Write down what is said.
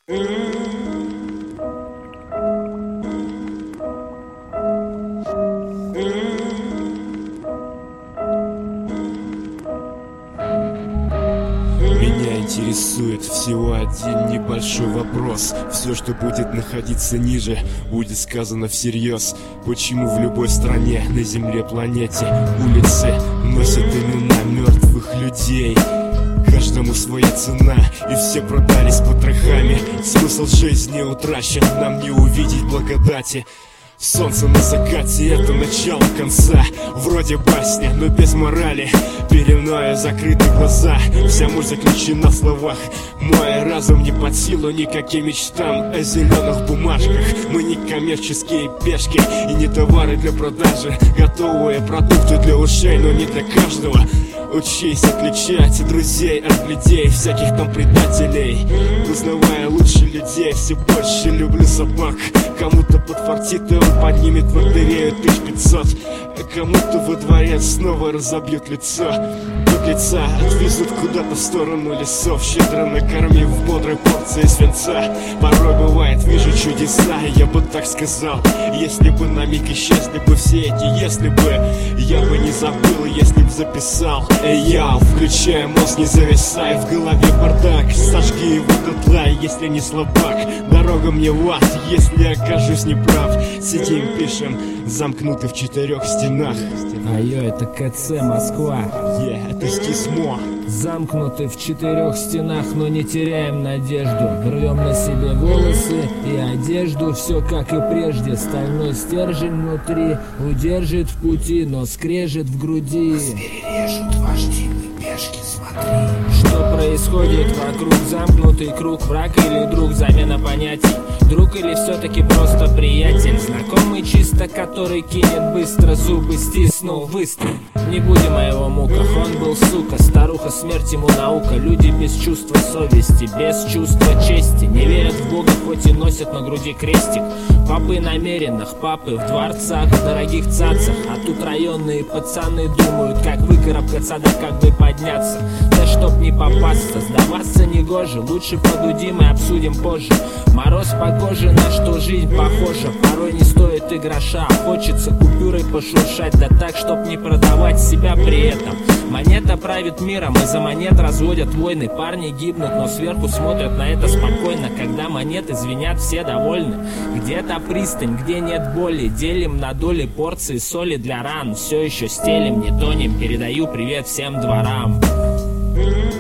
Меня интересует всего один небольшой вопрос. Все, что будет находиться ниже, будет сказано всерьез. Почему в любой стране, на земле, планете, улицы носят имена мертвых людей? Каждому своя цена, и все продались потрохами. Смысл жизни утрачен, нам не увидеть благодати. Солнце на закате — это начало конца. Вроде басни, но без морали. Переноя закрыты глаза, вся муть заключена в словах. Мой разум не под силу никаким мечтам о зеленых бумажках. Мы не коммерческие пешки и не товары для продажи. Готовые продукты для ушей, но не для каждого. Учись отличать друзей от людей, всяких там предателей. Узнавая лучше людей, все больше люблю собак. Кому-то подфартит, и он поднимет в лотерею 1500. А кому-то во дворец снова разобьют лицо. Подлеца отвезут куда-то в сторону лесов, щедро накормив бодрой порции свинца. Порой бывает, вижу чудеса, я бы так сказал. Если бы на миг исчезли бы все эти если бы, я бы не забыл, если б записал. Эй, я, включай мозг, не зависай, в голове бардак. Сожги его дотла, если не слабак. Дорога мне в ад, если окажусь неправ. Сидим, пишем, замкнуты в 4 стенах. Айо, это КЦ Москва. Это стисмо. Замкнуты в 4 стенах, но не теряем надежду. Рвем на себе волосы и одежду. Все как и прежде, стальной стержень внутри удержит в пути, но скрежет в груди. Нас перережут вождины пешки, смотри. Что происходит вокруг? Замкнутый круг, враг или друг, замена понятий. Друг или все-таки просто приятель? Знакомый чисто, который кинет быстро, зубы стиснул, выстрел. Не будем о его муках, он был сука. Старуха, смерть ему наука. Люди без чувства совести, без чувства чести. Не верят в Бога, хоть и носят на груди крестик. Папы намеренных, папы в дворцах, в дорогих цацах. А тут районные пацаны думают, как выкарабкаться, да как бы подняться. Да чтоб не попасться, сдаваться не гоже. Лучше подудим и обсудим позже. Мороз по коже, на что жизнь похожа. Порой не стоит и гроша, хочется купюрой пошуршать. Да так, чтоб не продавать себя при этом. Монета правит миром, и за монет разводят войны. Парни гибнут, но сверху смотрят на это спокойно. Когда монеты звенят, все довольны. Где-то пристань, где нет боли. Делим на доли порции соли для ран. Все еще стелим, не тонем. Передаю привет всем дворам.